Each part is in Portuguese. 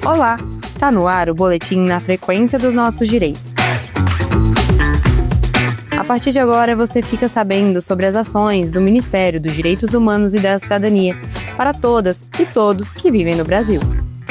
Olá! Tá no ar o boletim Na Frequência dos Nossos Direitos. A partir de agora, você fica sabendo sobre as ações do Ministério dos Direitos Humanos e da Cidadania para todas e todos que vivem no Brasil.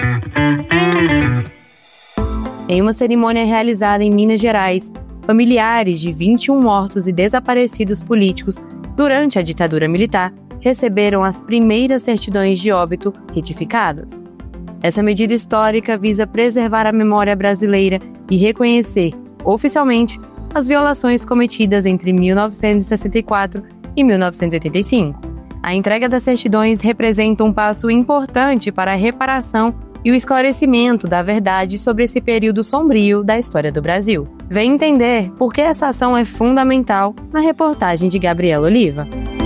Em uma cerimônia realizada em Minas Gerais, familiares de 21 mortos e desaparecidos políticos durante a ditadura militar receberam as primeiras certidões de óbito retificadas. Essa medida histórica visa preservar a memória brasileira e reconhecer, oficialmente, as violações cometidas entre 1964 e 1985. A entrega das certidões representa um passo importante para a reparação e o esclarecimento da verdade sobre esse período sombrio da história do Brasil. Vem entender por que essa ação é fundamental na reportagem de Gabriela Oliva.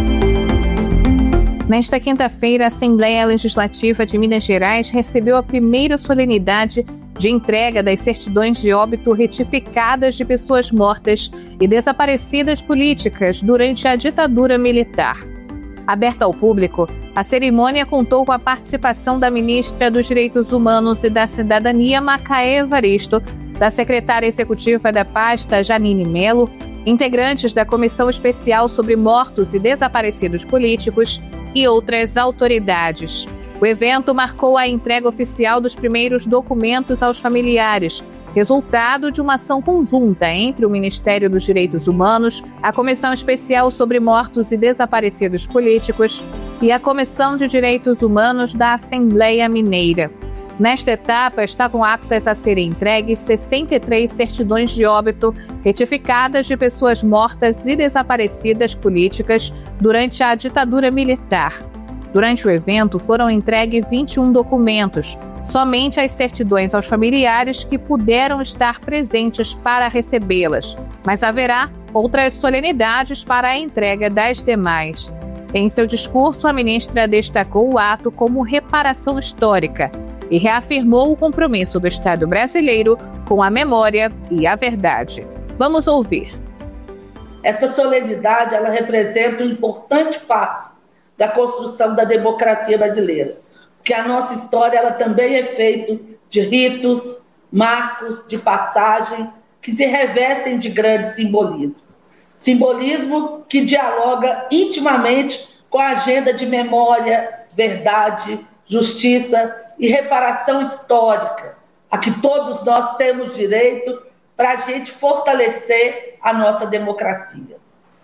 Nesta quinta-feira, a Assembleia Legislativa de Minas Gerais recebeu a primeira solenidade de entrega das certidões de óbito retificadas de pessoas mortas e desaparecidas políticas durante a ditadura militar. Aberta ao público, a cerimônia contou com a participação da ministra dos Direitos Humanos e da Cidadania, Macaé Evaristo, da secretária executiva da pasta, Janine Melo, integrantes da Comissão Especial sobre Mortos e Desaparecidos Políticos e outras autoridades. O evento marcou a entrega oficial dos primeiros documentos aos familiares, resultado de uma ação conjunta entre o Ministério dos Direitos Humanos, a Comissão Especial sobre Mortos e Desaparecidos Políticos e a Comissão de Direitos Humanos da Assembleia Mineira. Nesta etapa, estavam aptas a serem entregues 63 certidões de óbito retificadas de pessoas mortas e desaparecidas políticas durante a ditadura militar. Durante o evento, foram entregues 21 documentos, somente as certidões aos familiares que puderam estar presentes para recebê-las, mas haverá outras solenidades para a entrega das demais. Em seu discurso, a ministra destacou o ato como reparação histórica e reafirmou o compromisso do Estado brasileiro com a memória e a verdade. Vamos ouvir. Essa solenidade, ela representa um importante passo da construção da democracia brasileira, porque a nossa história ela também é feita de ritos, marcos, de passagem, que se revestem de grande simbolismo. Simbolismo que dialoga intimamente com a agenda de memória, verdade, justiça e reparação histórica, a que todos nós temos direito para a gente fortalecer a nossa democracia.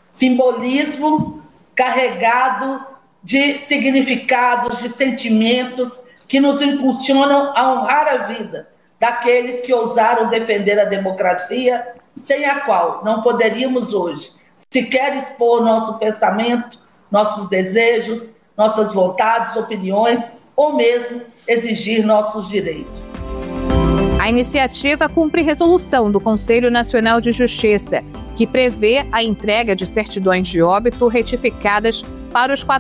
Simbolismo carregado de significados, de sentimentos que nos impulsionam a honrar a vida daqueles que ousaram defender a democracia, sem a qual não poderíamos hoje sequer expor nosso pensamento, nossos desejos, nossas vontades, opiniões, ou mesmo exigir nossos direitos. A iniciativa cumpre resolução do Conselho Nacional de Justiça, que prevê a entrega de certidões de óbito retificadas para os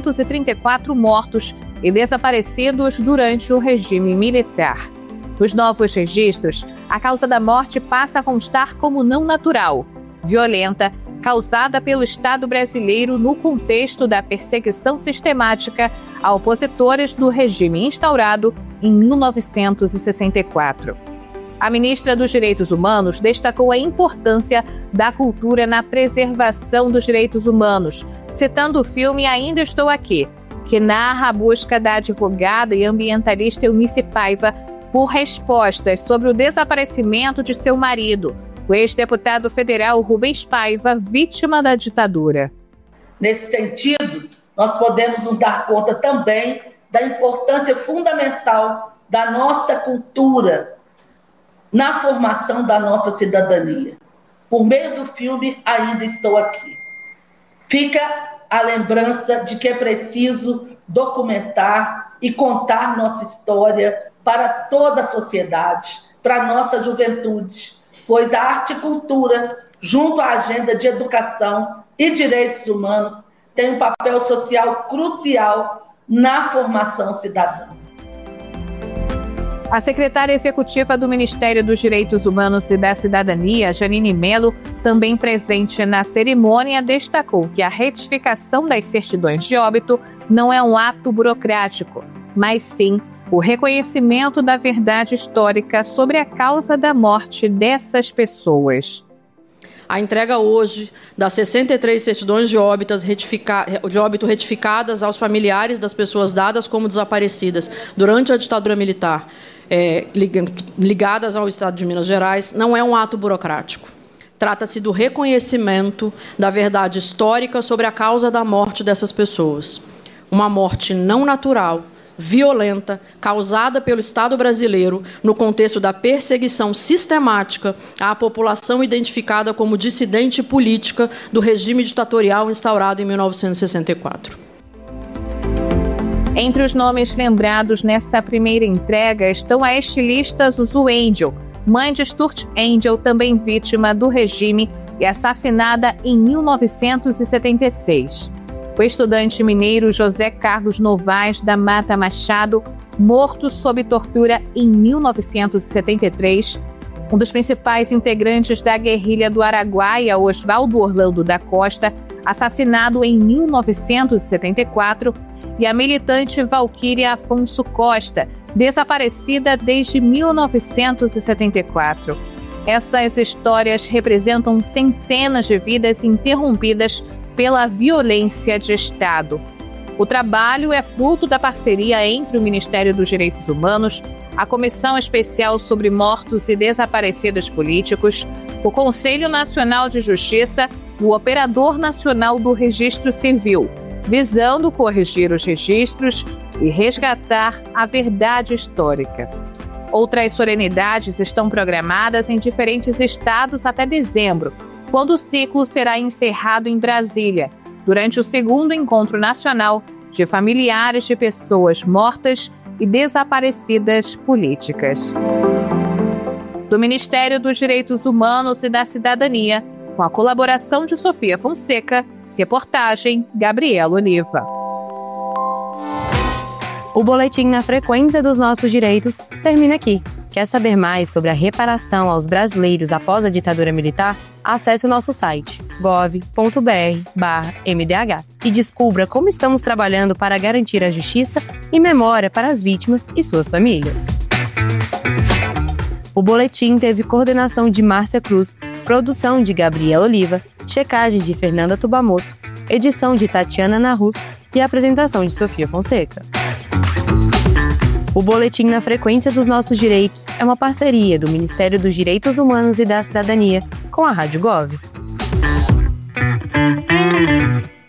434 mortos e desaparecidos durante o regime militar. Nos novos registros, a causa da morte passa a constar como não natural, violenta, causada pelo Estado brasileiro no contexto da perseguição sistemática a opositores do regime instaurado em 1964. A ministra dos Direitos Humanos destacou a importância da cultura na preservação dos direitos humanos, citando o filme Ainda Estou Aqui, que narra a busca da advogada e ambientalista Eunice Paiva por respostas sobre o desaparecimento de seu marido, o ex-deputado federal Rubens Paiva, vítima da ditadura. Nesse sentido, nós podemos nos dar conta também da importância fundamental da nossa cultura na formação da nossa cidadania. Por meio do filme Ainda Estou Aqui, fica a lembrança de que é preciso documentar e contar nossa história para toda a sociedade, para a nossa juventude, pois a arte e cultura, junto à agenda de educação e direitos humanos, tem um papel social crucial na formação cidadã. A secretária executiva do Ministério dos Direitos Humanos e da Cidadania, Janine Melo, também presente na cerimônia, destacou que a retificação das certidões de óbito não é um ato burocrático, mas sim o reconhecimento da verdade histórica sobre a causa da morte dessas pessoas. A entrega hoje das 63 certidões de óbito retificadas aos familiares das pessoas dadas como desaparecidas durante a ditadura militar, ligadas ao Estado de Minas Gerais, não é um ato burocrático. Trata-se do reconhecimento da verdade histórica sobre a causa da morte dessas pessoas. Uma morte não natural, violenta, causada pelo Estado brasileiro no contexto da perseguição sistemática à população identificada como dissidente política do regime ditatorial instaurado em 1964. Entre os nomes lembrados nessa primeira entrega estão a estilista Zuzu Angel, mãe de Stuart Angel, também vítima do regime e assassinada em 1976. O estudante mineiro José Carlos Novaes da Mata Machado, morto sob tortura em 1973. Um dos principais integrantes da guerrilha do Araguaia, Oswaldo Orlando da Costa, assassinado em 1974. E a militante Valquíria Afonso Costa, desaparecida desde 1974. Essas histórias representam centenas de vidas interrompidas pela violência de Estado. O trabalho é fruto da parceria entre o Ministério dos Direitos Humanos, a Comissão Especial sobre Mortos e Desaparecidos Políticos, o Conselho Nacional de Justiça e o Operador Nacional do Registro Civil, visando corrigir os registros e resgatar a verdade histórica. Outras solenidades estão programadas em diferentes estados até dezembro, quando o ciclo será encerrado em Brasília, durante o segundo Encontro Nacional de Familiares de Pessoas Mortas e Desaparecidas Políticas. Do Ministério dos Direitos Humanos e da Cidadania, com a colaboração de Sofia Fonseca, reportagem Gabriela Oliva. O Boletim Na Frequência dos Nossos Direitos termina aqui. Quer saber mais sobre a reparação aos brasileiros após a ditadura militar? Acesse o nosso site gov.br/mdh e descubra como estamos trabalhando para garantir a justiça e memória para as vítimas e suas famílias. O boletim teve coordenação de Márcia Cruz, produção de Gabriela Oliva, checagem de Fernanda Tubamoto, edição de Tatiana Narrus e apresentação de Sofia Fonseca. O Boletim Na Frequência dos Nossos Direitos é uma parceria do Ministério dos Direitos Humanos e da Cidadania com a Rádio Gov.